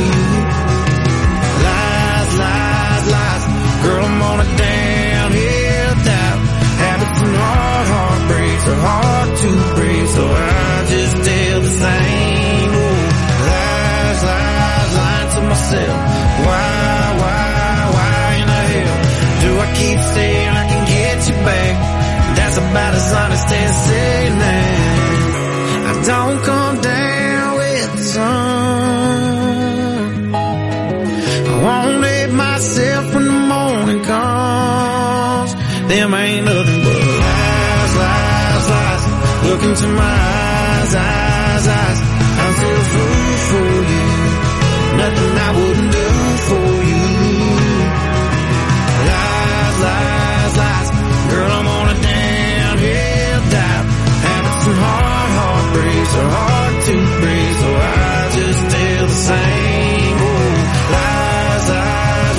Lies, lies, lies. Girl, I'm on a downhill doubt. Habits and hard heartbreaks are hard to break, so I just tell the same. Ooh, lies, lies, lying to myself. Why, why, why in the hell do I keep saying I can get you back? That's about as honest as saying that. I don't come down with the sun. I won't hate myself when the morning comes. Them ain't nothing but lies, lies, lies. Look into my eyes, eyes, eyes. I'm still a fool for you. Nothing I wouldn't do for you. Lies, lies, lies. Girl, I'm on a downhill dive. Habits and hard heartbreaks are hard to break, so I just tell the same. Oh, lies, lies,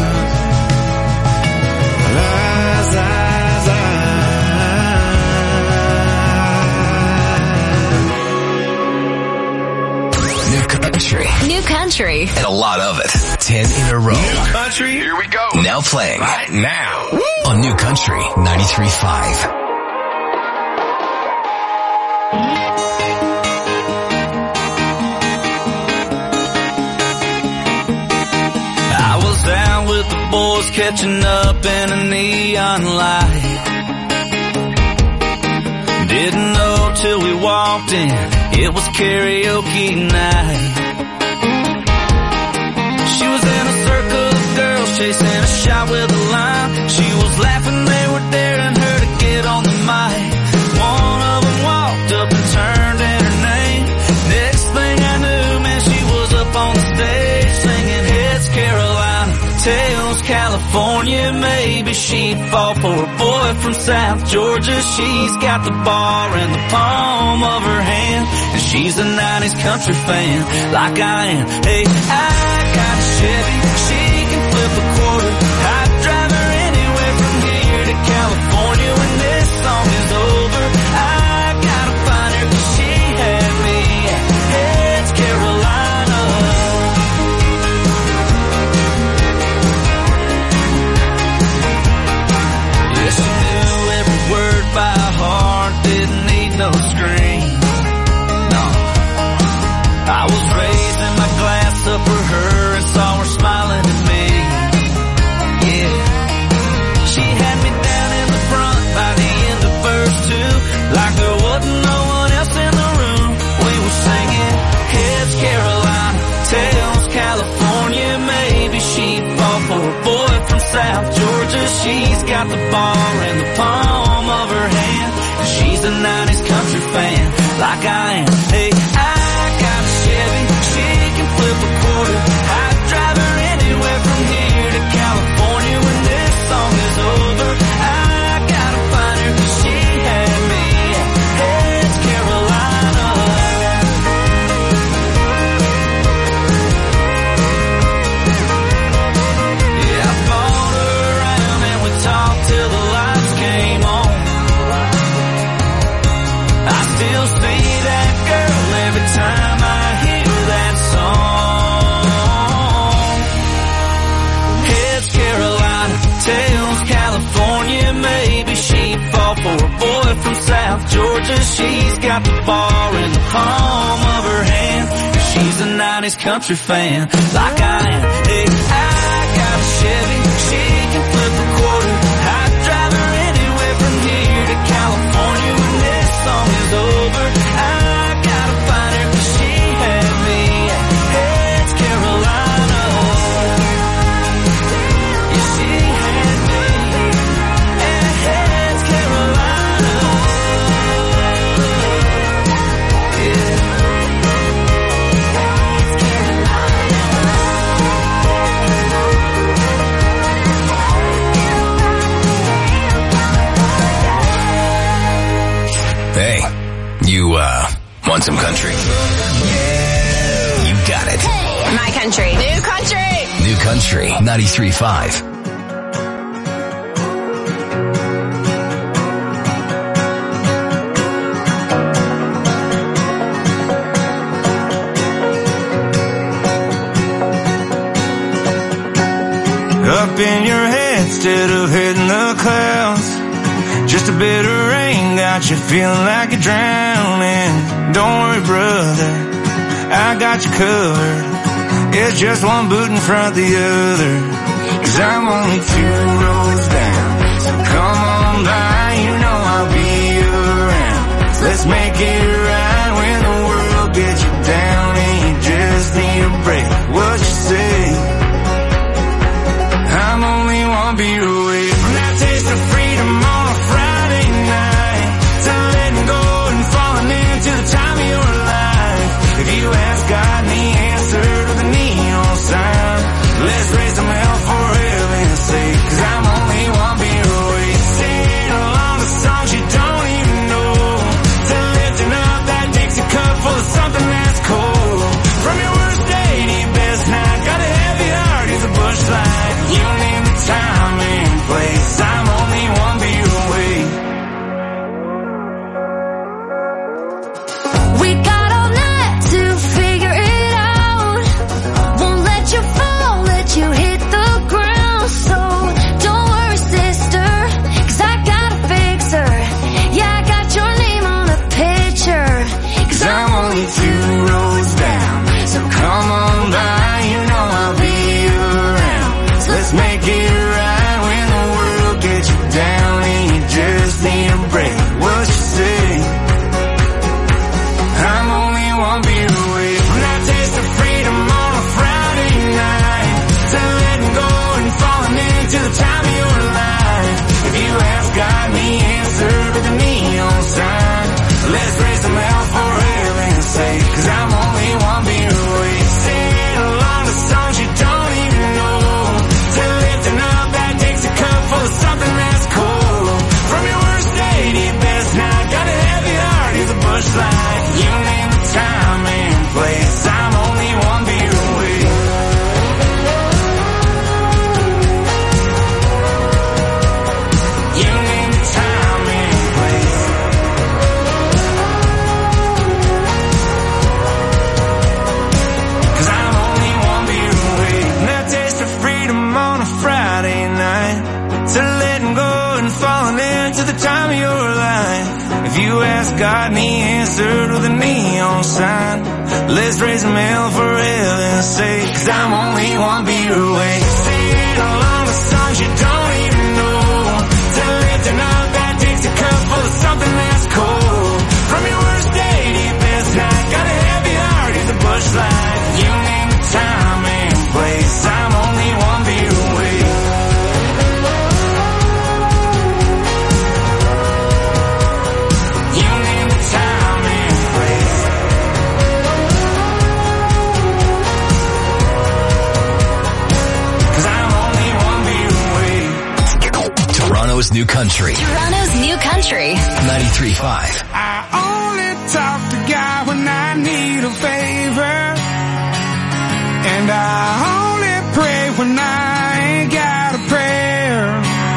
lies. Lies, lies, lies. New country. New country. And a lot of it. Ten in a row. New country, here we go. Now playing. Right now. On New Country ninety-three point five. I was out with the boys catching up in a neon light. Didn't know till we walked in, it was karaoke night. She was in a circle of girls chasing a shot with a line. She was laughing, they were daring her to get on the mic. One of them walked up and turned in her name. Next thing I knew, man, she was up on the stage singing Heads Carolina, Tails California. Maybe she'd fall for a boy from South Georgia. She's got the bar in the palm of her hand, and she's a nineties country fan like I am. Hey, I got a Chevy, she can flip a quarter. I'd drive her anywhere from here to California when this song is over. I gotta find her 'cause she had me at Heads Carolina. Yeah, she knew every word by heart, didn't need no screen. No, I was raising my glass up for her and saw her smiling at me. Yeah, she had me down in the front by the end of verse two, like there wasn't no one else in the room. We were singing Heads Carolina, Tails California. Maybe she'd fall for a boy from South Georgia. She's got the bar in the palm of her hand, and she's a nineties country fan like I am. Hey, I got a Chevy, she can flip a quarter. I'd drive her anywhere from here to California when this song is over. I gotta find her 'cause she had me at Heads Carolina. Yeah, I followed her around and we talked till the lights came on. I still see that girl every time I hear that song. Heads Carolina, Tails California. Maybe she'd fall for a boy from South Georgia. She's got the bar in the palm of her hand, and she's a nineties country fan like I am. Hey, I got a Chevy, she can flip a quarter. I'd drive her anywhere from here to California when this song is over. I gotta find her 'cause she had me at Heads Carolina. Yeah, she had me at Heads Carolina. Yeah. Hey, you, uh, want some country? You got it. My country. New country. New Country ninety-three point five. Up in your head instead of hitting the clouds. Just a bit of rain got you feeling like you're drowning. Don't worry, brother, I got you covered. It's just one boot in front of the other. 'Cause I'm only two rows down, so come on by, you know I'll be around. Let's make it right when the world gets you down and you just need a break. What you say? I'm only one beer away from that taste of freedom on a Friday night, to letting go and falling into the time of your life. If you ask God the answer to the neon sign, let's raise them hell for heaven's sake. 'Cause I'm only one beer away, singing along the songs you don't even know, to lifting up that Dixie cup full of something that's cold. From your worst day to your best night, got a heavy heart, he's a bush light. You don't need the time and place, I'm only one beer away. We got all night to figure it got any answer to the neon sign. Let's raise them hell for heaven's sake, 'cause I'm only one beer away. Sing along the songs you don't even know, to lifting up that Dixie cup full of something that's cold. From your worst day to your best night, got a heavy heart, it's a bush light. You name the time and place, I'm only one beer away. You name the time and place. Toronto's New Country. Toronto's New Country. ninety-three point five. I only talk to God when I need a favor, and I only pray when I ain't got a prayer.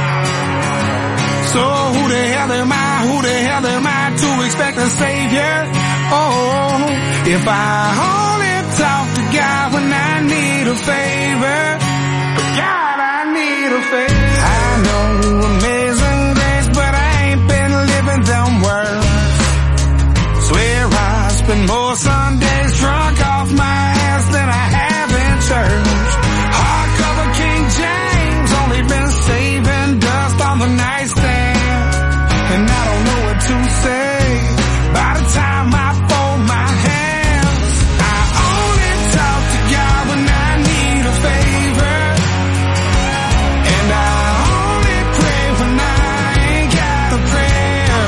So who the hell am I, who the hell am I to expect a savior? Oh, if I only talk to God when I need a favor, but God, I need a favor. I know amazing days, but I ain't been living them words. Swear I spend more Sundays drunk off my ass than I have in church. Hardcover King James, only been saving dust on the nightstand, and I don't know what to say by the time I fold my hands. I only talk to God when I need a favor, and I only pray when I ain't got a prayer.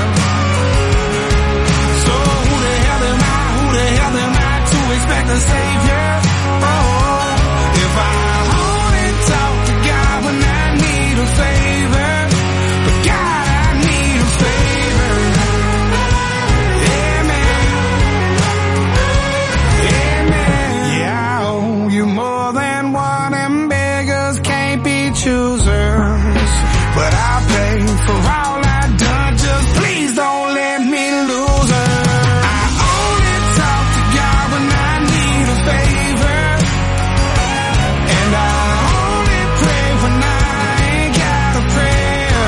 So who the hell am I, who the hell am I to expect a savior? Oh, if I only talk to God when I need a favor, but God, I need a favor. Amen. Amen. Yeah, I owe you more than one, and beggars can't be choosers. But I'll pay for all I've done, just please don't let me lose her. I only talk to God when I need a favor, and I only pray when I ain't got a prayer.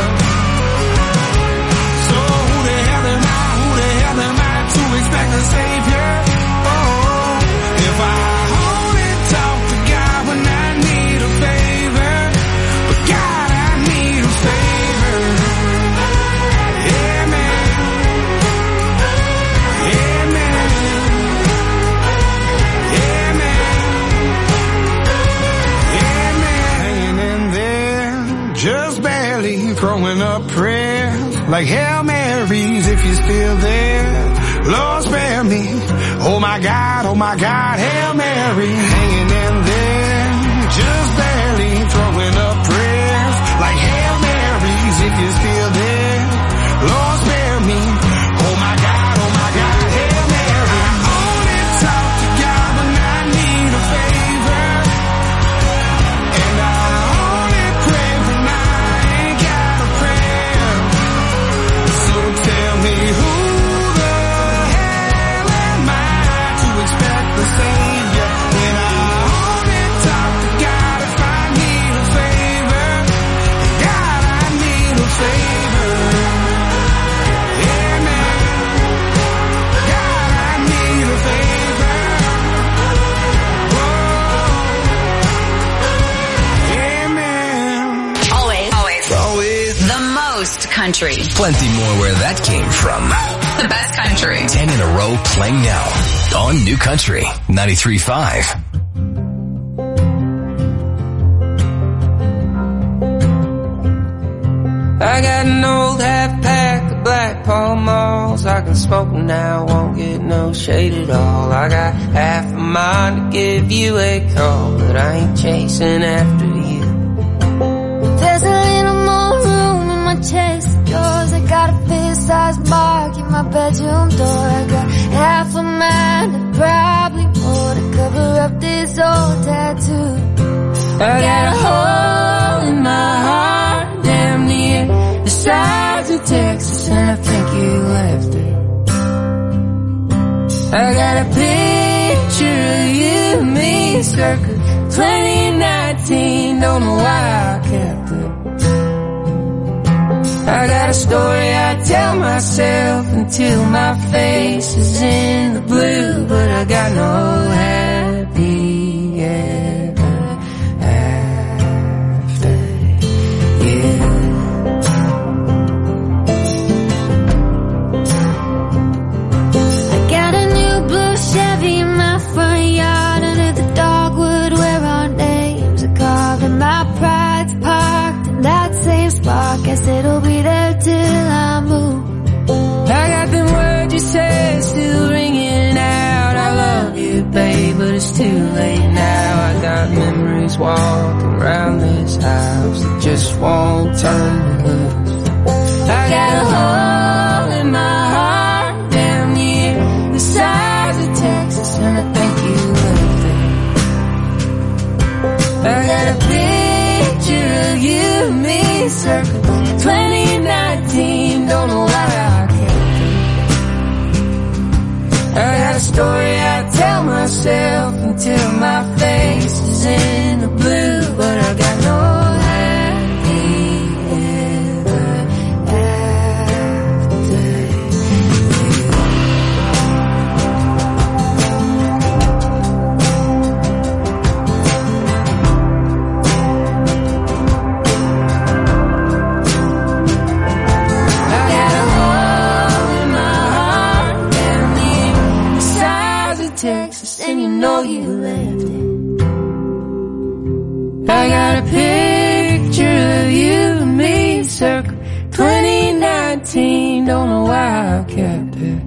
So who the hell am I, who the hell am I to expect a savior? Oh, if I only talk to God when I need a favor, but God, I need a favor. Amen. Amen. Amen. Amen. Hanging in there, just barely throwing up prayers like Hail Marys if you're still there. Lord, spare me. Oh my God, oh my God, Hail Mary. Hanging in there, just barely throwing up prayers like Hail Marys if you're still there. Lord, spare me. Oh my God, oh my God, Hail Mary. I only talk to God when I need a favor, and I only pray when I ain't got a prayer. So tell me who the hell am I to expect the savior when I only talk to God if I need a favor? God, I need a favor. Amen. God, I need a favor. Whoa. Amen. Always. Always. Always. The most country. Plenty more where that came from. The best country. Ten in a row playing now on New Country ninety-three point five. I got an old half pack of Black Pall Malls. I can smoke them now, won't get no shade at all. I got half a mind to give you a call, but I ain't chasing after you. There's a little more room in my chest of drawers. I got a fist-sized mark in my bedroom door. I got half a mind and probably more to cover up this old tattoo. I got a hole in my heart, damn near the size of Texas, and I think you left it. I got a picture of you and me circa twenty nineteen, don't know why I kept it. I got a story I tell myself until my face is in the blue, but I got no happy ever after, yeah. I got a new blue Chevy in my front yard under the dogwood where our names are carved, and my pride's parked in that same spot. Guess it'll be there till I move. I got them words you say still ringing out. I love you, babe, but it's too late now. I got memories walking around this house that just won't turn me loose. I got a hole in my heart down near the size of Texas, and I think you left it. I got a picture of you and me circling twenty nineteen, don't know why I kept it. I got a story I tell myself until my face is in the blue, but I got no happy ever after Texas, and you know you left it. I got a picture of you and me circle twenty nineteen, don't know why I kept it.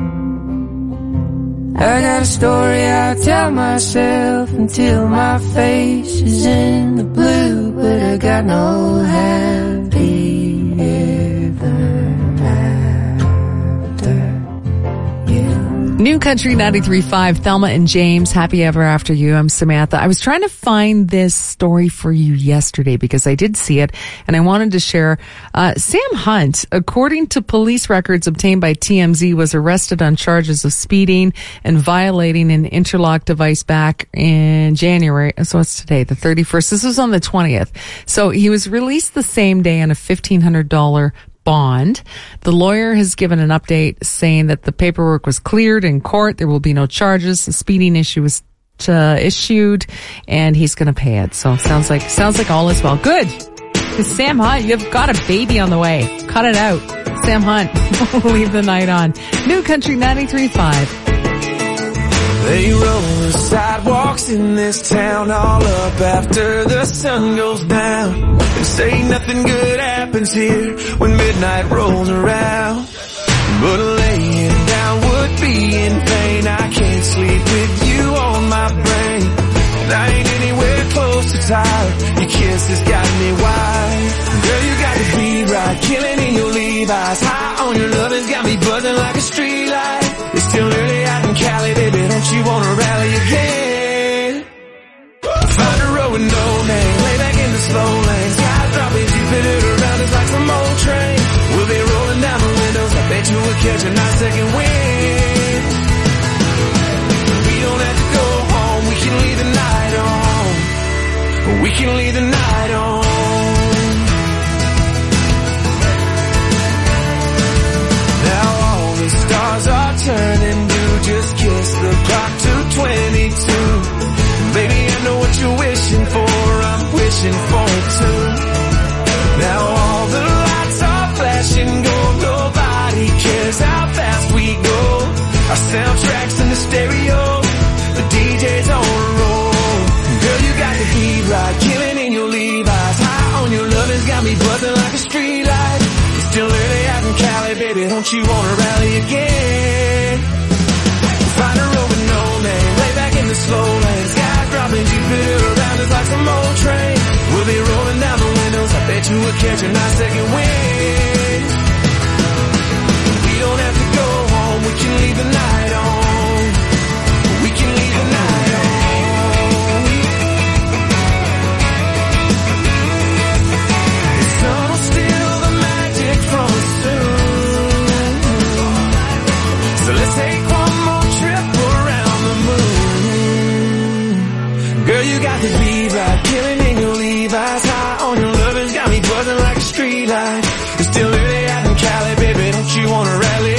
I got a story I tell myself until my face is in the blue, but I got no happy ever after you. New Country ninety-three point five, Thelma and James, Happy Ever After You. I'm Samantha. I was trying to find this story for you yesterday because I did see it and I wanted to share. Uh, Sam Hunt, according to police records obtained by T M Z, was arrested on charges of speeding and violating an interlock device back in January. So it's today, the thirty-first. This was on the twentieth. So he was released the same day on a fifteen hundred dollars bond. The lawyer has given an update saying that the paperwork was cleared in court. There will be no charges. The speeding issue was uh, issued, and he's going to pay it. So sounds like sounds like all is well. Good. Because Sam Hunt, you've got a baby on the way. Cut it out. Sam Hunt, leave the night on. New Country ninety-three point five. They roll the sidewalks in this town all up after the sun goes down, and say nothing good happens here when midnight rolls around. But laying down would be in vain. I can't sleep with you on my brain, and I ain't anywhere close to tired. Your kiss has got me wild. Girl, you got to be right, killing in your Levi's. High on your love has got me buzzing like a street light. It's still early out in Cali, baby, don't you wanna rally again? Find a road with no name, lay back in the slow lane. Sky dropping, Jupiter around us like some old train. We'll be rolling down the windows, I bet you we'll catch a nice second wind. We don't have to go home, we can leave the night on. We can leave the night on. Now all the stars are turning blue, just kiss the clock to twenty-two. Baby, I know what you're wishing for, I'm wishing for it too. Now all the lights are flashing gold, nobody cares how fast we go. Our soundtracks in the stereo, the D J's on a roll. Girl, you got the heat right, killing in your Levi's. High on your love has got me buzzing like a street light. It's still early out in Cali, baby, don't you wanna rally again? Find a road with no name, lay back in the slow lane. Sky dropping, Jupiter around us like some old train. We'll be rolling down the windows, I bet you we'll catch a nice second wind. We don't have to go home, we can leave the night on. We can leave the night on. The sun will steal the magic from us soon. So let's take one more trip around the moon. Girl, you got the beat right, killing in your Levi's. High on your love has got me buzzing like a street light. It's still early out in Cali, baby, don't you wanna rally?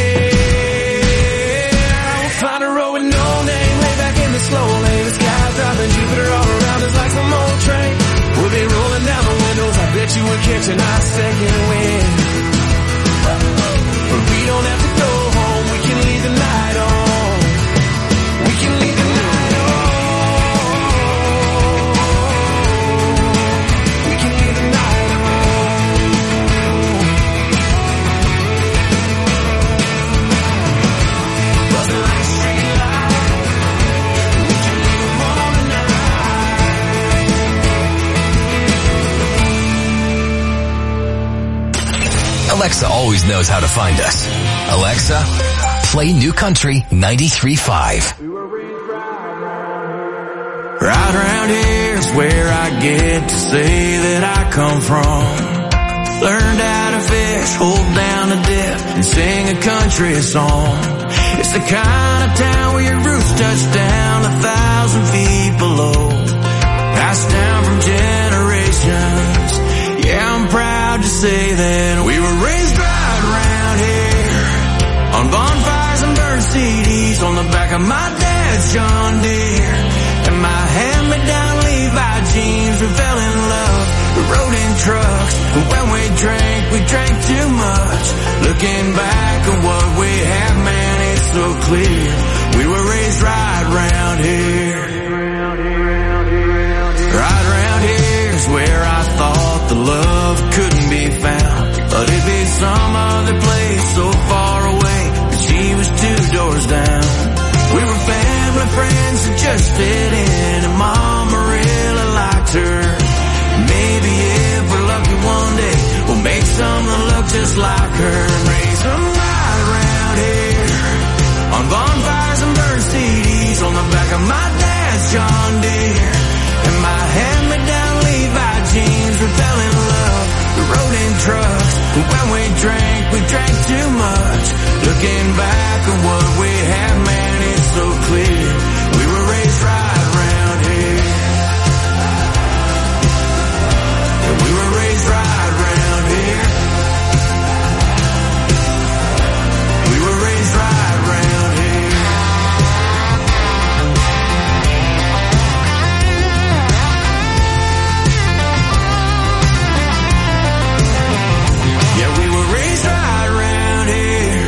We'll find a road with no name, lay back in the slow lane. The sky's dropping, Jupiter all around us like some old train. We'll be rolling down the windows, I bet you we're catching our second wind. But we don't have to go home, we can leave the night on. We can leave the night on. We can leave the night on. Buzzing like a street light. We can leave them on tonight. Alexa always knows how to find us. Alexa, play New Country ninety-three point five. Right around here is where I get to say that I come from. Learned how to fish, hold down a dip, and sing a country song. It's the kind of town where your roots touch down a thousand feet below. Passed down from generations. Yeah, I'm proud to say that we were raised right around here. On bonfires and burned C Ds on the back of my dad's John Deere. And my hand-me-down Levi jeans, we fell in love, we rode in trucks, and when we drank, we drank too much. Looking back at what we have, man, it's so clear. We were raised right around here. Right around here is where I thought the love couldn't be found. But it'd be some other place so far away that she was two doors down. We were family friends that just fit in, and Mama really liked her. Maybe if we're lucky one day, we'll make someone look just like her.